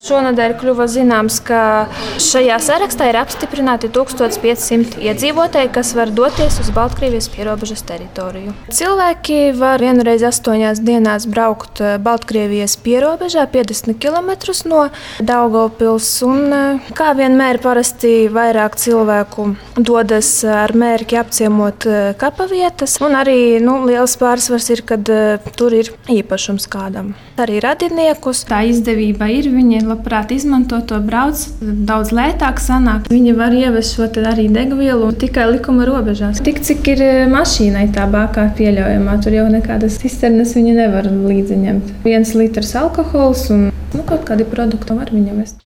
Šonadēļ kļuva zināms, ka šajā sarakstā ir apstiprināti 1500 iedzīvotāji, kas var doties uz Baltkrievijas pierobežas teritoriju. Cilvēki var vienreiz 8 dienās braukt Baltkrievijas pierobežā 50 km no Daugavpils. Kā vienmēr parasti vairāk cilvēku dodas ar mērķi apciemot kapavietas. Un arī liels pārsvars ir, kad tur ir īpašums kādam. Arī radiniekus. Tā izdevība ir, viņi labprāt izmanto to, brauc daudz lētāk sanāk. Viņi var ievest šo arī degvielu tikai likuma robežās. Tik cik ir mašīnai tā bākā pieļaujamā, tur jau nekādas cisternas viņi nevar līdzi ņemt. 1 litrs alkohols un kaut kādi produkti var viņi vest.